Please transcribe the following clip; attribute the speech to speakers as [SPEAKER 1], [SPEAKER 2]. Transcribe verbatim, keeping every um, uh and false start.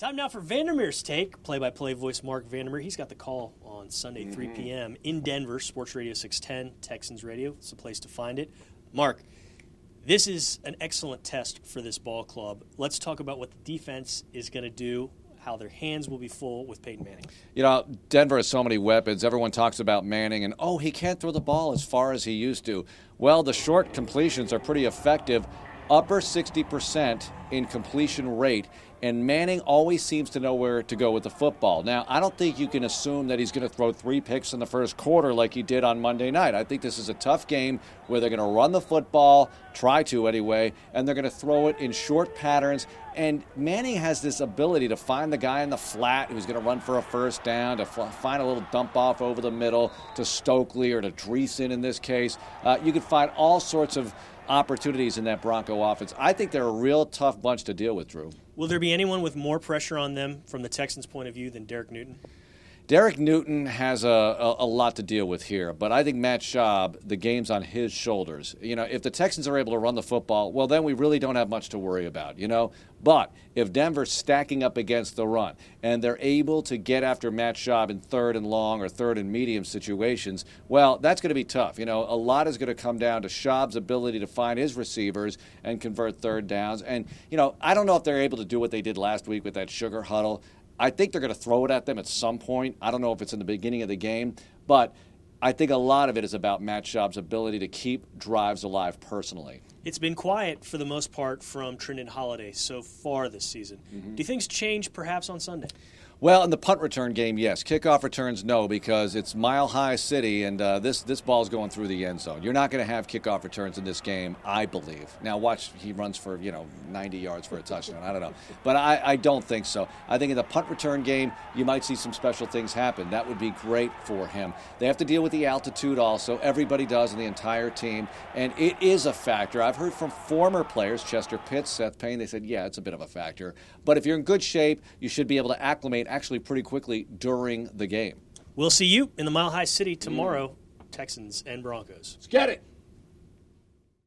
[SPEAKER 1] Time now for Vandermeer's Take. Play-by-play voice Mark Vandermeer. He's got the call on Sunday, mm-hmm. three p.m. in Denver, Sports Radio six ten, Texans Radio. It's the place to find it. Mark, this is an excellent test for this ball club. Let's talk about what the defense is going to do, how their hands will be full with Peyton Manning.
[SPEAKER 2] You know, Denver has so many weapons. Everyone talks about Manning and, oh, he can't throw the ball as far as he used to. Well, the short completions are pretty effective, upper sixty percent in completion rate. And Manning always seems to know where to go with the football. Now, I don't think you can assume that he's going to throw three picks in the first quarter like he did on Monday night. I think this is a tough game where they're going to run the football, try to anyway, and they're going to throw it in short patterns. And Manning has this ability to find the guy in the flat who's going to run for a first down, to f- find a little dump off over the middle to Stokely or to Dreesen in this case. Uh, you can find all sorts of opportunities in that Bronco offense. I think they're a real tough bunch to deal with, Drew.
[SPEAKER 1] Will there be anyone with more pressure on them from the Texans' point of view than Derek Newton?
[SPEAKER 2] Derek Newton has a, a, a lot to deal with here, but I think Matt Schaub, the game's on his shoulders. You know, if the Texans are able to run the football, well, then we really don't have much to worry about, you know. But if Denver's stacking up against the run and they're able to get after Matt Schaub in third and long or third and medium situations, well, that's going to be tough. You know, a lot is going to come down to Schaub's ability to find his receivers and convert third downs. And, you know, I don't know if they're able to do what they did last week with that sugar huddle. I think they're going to throw it at them at some point. I don't know if it's in the beginning of the game, but I think a lot of it is about Matt Schaub's ability to keep drives alive personally.
[SPEAKER 1] It's been quiet for the most part from Trindon Holiday so far this season. Mm-hmm. Do things change perhaps on Sunday?
[SPEAKER 2] Well, in the punt return game, yes. Kickoff returns, no, because it's Mile High City, and uh, this this ball's going through the end zone. You're not going to have kickoff returns in this game, I believe. Now, watch, he runs for, you know, ninety yards for a touchdown. I don't know. But I, I don't think so. I think in the punt return game, you might see some special things happen. That would be great for him. They have to deal with the altitude also. Everybody does in the entire team, and it is a factor. I've heard from former players, Chester Pitts, Seth Payne, they said, yeah, it's a bit of a factor. But if you're in good shape, you should be able to acclimate actually pretty quickly during the game.
[SPEAKER 1] We'll see you in the Mile High City tomorrow, mm. Texans and Broncos.
[SPEAKER 2] Let's get it.